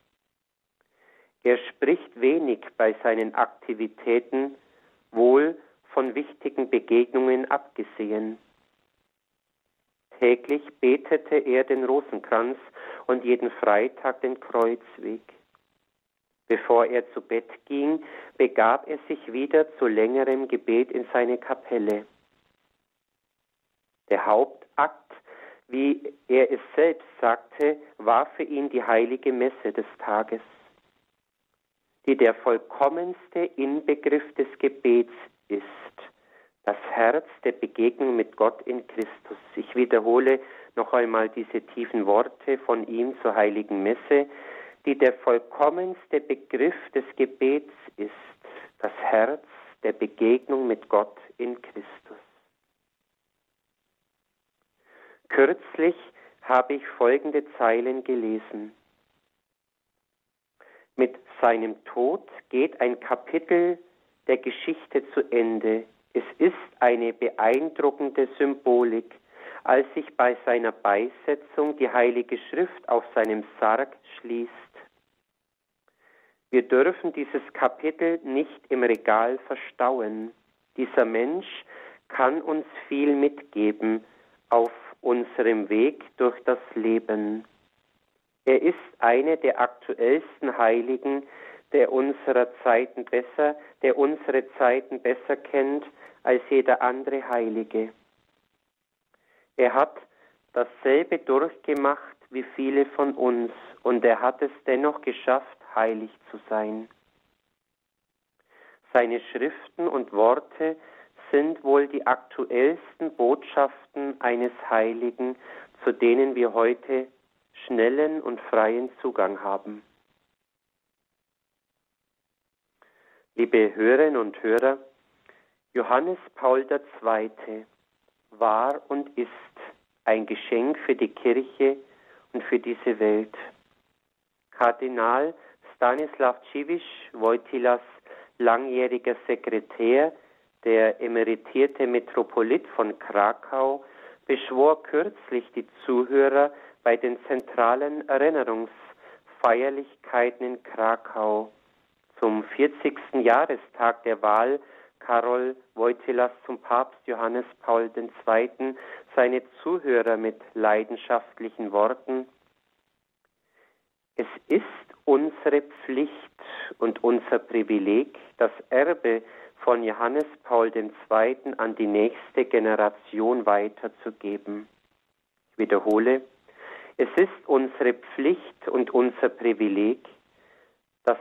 Er spricht wenig bei seinen Aktivitäten, wohl von wichtigen Begegnungen abgesehen. Täglich betete er den Rosenkranz und jeden Freitag den Kreuzweg. Bevor er zu Bett ging, begab er sich wieder zu längerem Gebet in seine Kapelle. Der Hauptakt, wie er es selbst sagte, war für ihn die heilige Messe des Tages, die der vollkommenste Inbegriff des Gebets ist, das Herz der Begegnung mit Gott in Christus. Ich wiederhole noch einmal diese tiefen Worte von ihm zur heiligen Messe, die der vollkommenste Begriff des Gebets ist, das Herz der Begegnung mit Gott in Christus. Kürzlich habe ich folgende Zeilen gelesen. Mit seinem Tod geht ein Kapitel der Geschichte zu Ende. Es ist eine beeindruckende Symbolik, als sich bei seiner Beisetzung die Heilige Schrift auf seinem Sarg schließt. Wir dürfen dieses Kapitel nicht im Regal verstauen. Dieser Mensch kann uns viel mitgeben auf unserem Weg durch das Leben. Er ist eine der aktuellsten Heiligen, der unserer Zeiten besser, der unsere Zeiten besser kennt als jeder andere Heilige. Er hat dasselbe durchgemacht wie viele von uns und er hat es dennoch geschafft, heilig zu sein. Seine Schriften und Worte sind wohl die aktuellsten Botschaften eines Heiligen, zu denen wir heute schnellen und freien Zugang haben. Liebe Hörerinnen und Hörer, Johannes Paul der Zweite war und ist ein Geschenk für die Kirche und für diese Welt. Kardinal Stanislav Dziwisz, Wojtylas langjähriger Sekretär, der emeritierte Metropolit von Krakau, beschwor kürzlich die Zuhörer bei den zentralen Erinnerungsfeierlichkeiten in Krakau zum vierzigsten Jahrestag der Wahl Karol Wojtylas zum Papst Johannes Paul der Zweite seine Zuhörer mit leidenschaftlichen Worten: Es ist unsere Pflicht und unser Privileg, das Erbe von Johannes Paul der Zweite an die nächste Generation weiterzugeben. Ich wiederhole, es ist unsere Pflicht und unser Privileg, das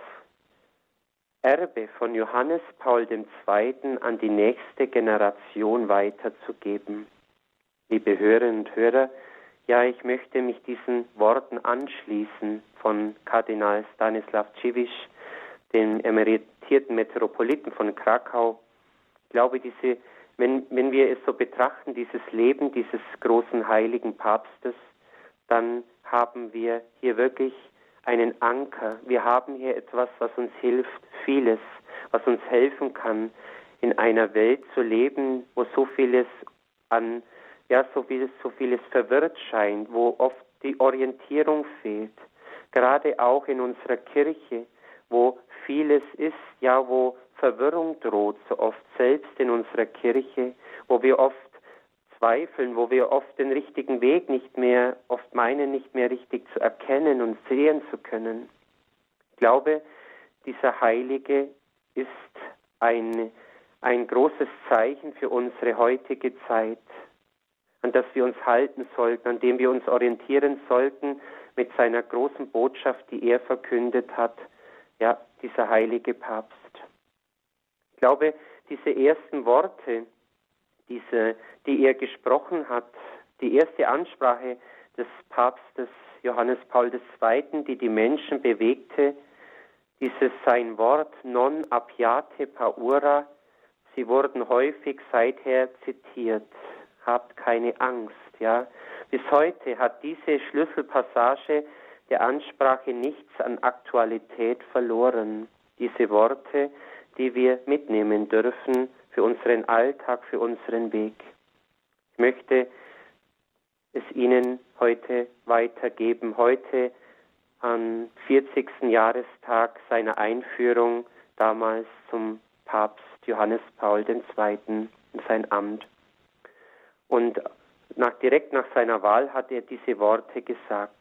Erbe von Johannes Paul der Zweite an die nächste Generation weiterzugeben. Liebe Hörerinnen und Hörer, ja, ich möchte mich diesen Worten anschließen von Kardinal Stanislav Dziwisz, dem emeritierten Metropoliten von Krakau. Ich glaube, diese, wenn, wenn wir es so betrachten, dieses Leben dieses großen heiligen Papstes, dann haben wir hier wirklich einen Anker. Wir haben hier etwas, was uns hilft, vieles, was uns helfen kann, in einer Welt zu leben, wo so vieles an, ja, so vieles, so vieles verwirrt scheint, wo oft die Orientierung fehlt. Gerade auch in unserer Kirche, wo vieles ist, ja, wo Verwirrung droht, so oft selbst in unserer Kirche, wo wir oft zweifeln, wo wir oft den richtigen Weg nicht mehr, oft meinen, nicht mehr richtig zu erkennen und sehen zu können. Ich glaube, dieser Heilige ist ein, ein großes Zeichen für unsere heutige Zeit, an das wir uns halten sollten, an dem wir uns orientieren sollten mit seiner großen Botschaft, die er verkündet hat, ja, dieser heilige Papst. Ich glaube, diese ersten Worte, diese, die er gesprochen hat, die erste Ansprache des Papstes Johannes Paul der Zweite, die die Menschen bewegte, dieses sein Wort non abbiate paura, sie wurden häufig seither zitiert. Habt keine Angst, ja. Bis heute hat diese Schlüsselpassage der Ansprache nichts an Aktualität verloren. Diese Worte, die wir mitnehmen dürfen für unseren Alltag, für unseren Weg. Ich möchte es Ihnen heute weitergeben, heute am vierzigsten Jahrestag seiner Einführung damals zum Papst Johannes Paul der Zweite in sein Amt. Und nach, direkt nach seiner Wahl hat er diese Worte gesagt: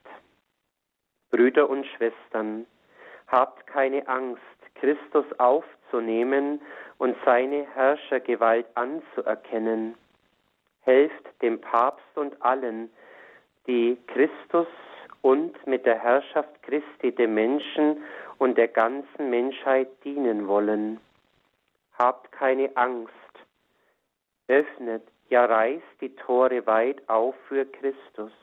Brüder und Schwestern, habt keine Angst, Christus aufzunehmen und seine Herrschergewalt anzuerkennen. Helft dem Papst und allen, die Christus und mit der Herrschaft Christi dem Menschen und der ganzen Menschheit dienen wollen. Habt keine Angst, öffnet, ja reißt die Tore weit auf für Christus.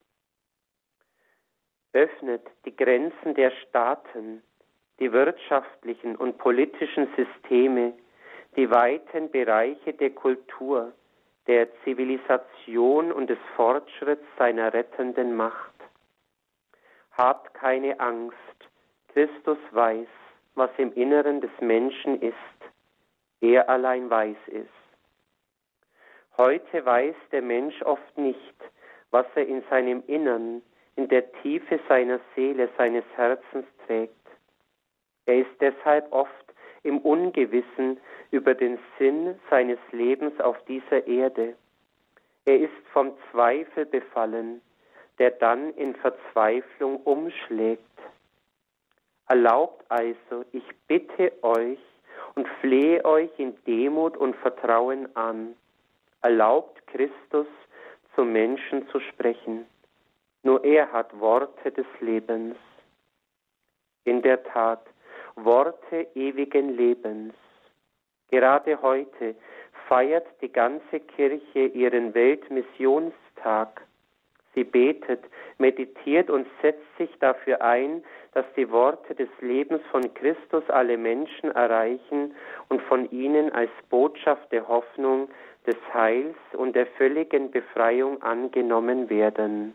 Öffnet die Grenzen der Staaten, die wirtschaftlichen und politischen Systeme, die weiten Bereiche der Kultur, der Zivilisation und des Fortschritts seiner rettenden Macht. Habt keine Angst, Christus weiß, was im Inneren des Menschen ist. Er allein weiß es. Heute weiß der Mensch oft nicht, was er in seinem Innern, in der Tiefe seiner Seele, seines Herzens trägt. Er ist deshalb oft im Ungewissen über den Sinn seines Lebens auf dieser Erde. Er ist vom Zweifel befallen, der dann in Verzweiflung umschlägt. Erlaubt also, ich bitte euch und flehe euch in Demut und Vertrauen an. Erlaubt Christus, zum Menschen zu sprechen. Nur er hat Worte des Lebens. In der Tat, Worte ewigen Lebens. Gerade heute feiert die ganze Kirche ihren Weltmissionstag. Sie betet, meditiert und setzt sich dafür ein, dass die Worte des Lebens von Christus alle Menschen erreichen und von ihnen als Botschaft der Hoffnung, des Heils und der völligen Befreiung angenommen werden.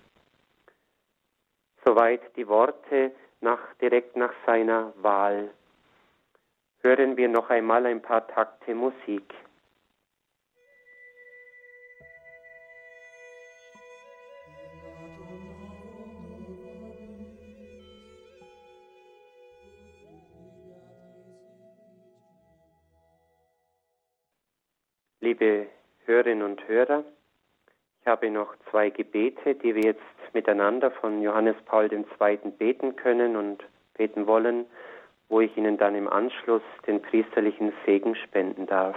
Soweit die Worte nach, direkt nach seiner Wahl. Hören wir noch einmal ein paar Takte Musik. Liebe Hörerinnen und Hörer, ich habe noch zwei Gebete, die wir jetzt miteinander von Johannes Paul der Zweite beten können und beten wollen, wo ich Ihnen dann im Anschluss den priesterlichen Segen spenden darf.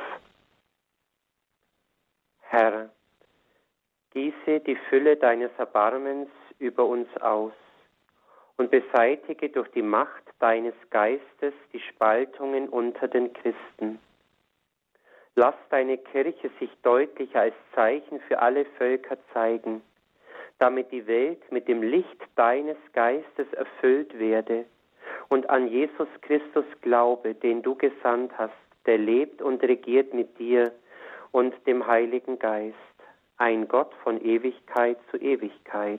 Herr, gieße die Fülle deines Erbarmens über uns aus und beseitige durch die Macht deines Geistes die Spaltungen unter den Christen. Lass deine Kirche sich deutlicher als Zeichen für alle Völker zeigen, damit die Welt mit dem Licht deines Geistes erfüllt werde und an Jesus Christus glaube, den du gesandt hast, der lebt und regiert mit dir und dem Heiligen Geist, ein Gott von Ewigkeit zu Ewigkeit.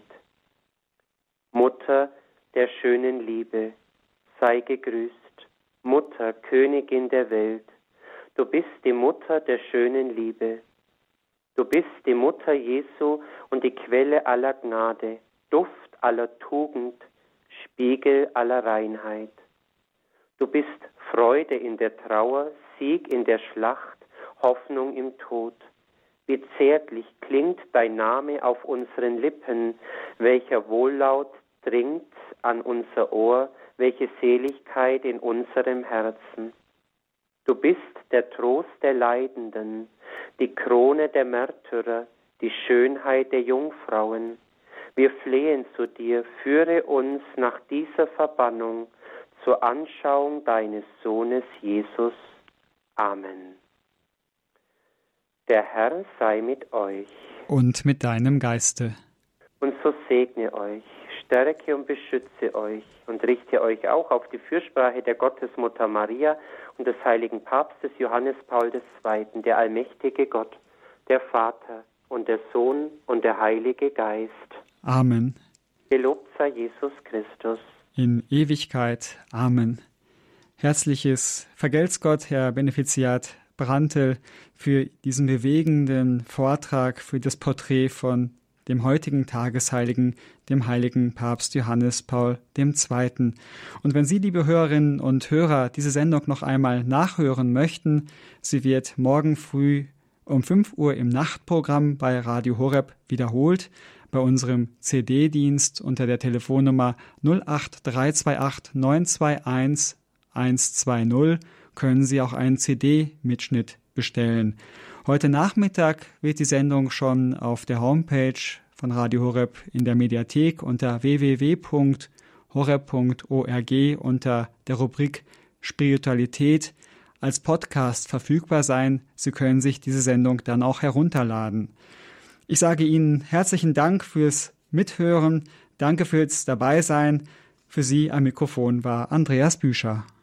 Mutter der schönen Liebe, sei gegrüßt, Mutter, Königin der Welt, du bist die Mutter der schönen Liebe. Du bist die Mutter Jesu und die Quelle aller Gnade, Duft aller Tugend, Spiegel aller Reinheit. Du bist Freude in der Trauer, Sieg in der Schlacht, Hoffnung im Tod. Wie zärtlich klingt dein Name auf unseren Lippen, welcher Wohllaut dringt an unser Ohr, welche Seligkeit in unserem Herzen. Du bist der Trost der Leidenden, die Krone der Märtyrer, die Schönheit der Jungfrauen. Wir flehen zu dir, führe uns nach dieser Verbannung zur Anschauung deines Sohnes Jesus. Amen. Der Herr sei mit euch. Und mit deinem Geiste. Und so segne euch, stärke und beschütze euch und richte euch auch auf die Fürsprache der Gottesmutter Maria und des heiligen Papstes Johannes Paul der Zweite., der allmächtige Gott, der Vater und der Sohn und der Heilige Geist. Amen. Gelobt sei Jesus Christus. In Ewigkeit. Amen. Herzliches Vergelt's Gott, Herr Benefiziat Brandl, für diesen bewegenden Vortrag, für das Porträt von dem heutigen Tagesheiligen, dem heiligen Papst Johannes Paul der Zweite. Und wenn Sie, liebe Hörerinnen und Hörer, diese Sendung noch einmal nachhören möchten, sie wird morgen früh um fünf Uhr im Nachtprogramm bei Radio Horeb wiederholt, bei unserem C D-Dienst unter der Telefonnummer null acht drei zwei acht neun zwei eins eins zwei null können Sie auch einen C D-Mitschnitt bestellen. Heute Nachmittag wird die Sendung schon auf der Homepage von Radio Horeb in der Mediathek unter w w w punkt horeb punkt org unter der Rubrik Spiritualität als Podcast verfügbar sein. Sie können sich diese Sendung dann auch herunterladen. Ich sage Ihnen herzlichen Dank fürs Mithören. Danke fürs Dabeisein. Für Sie am Mikrofon war Andreas Büscher.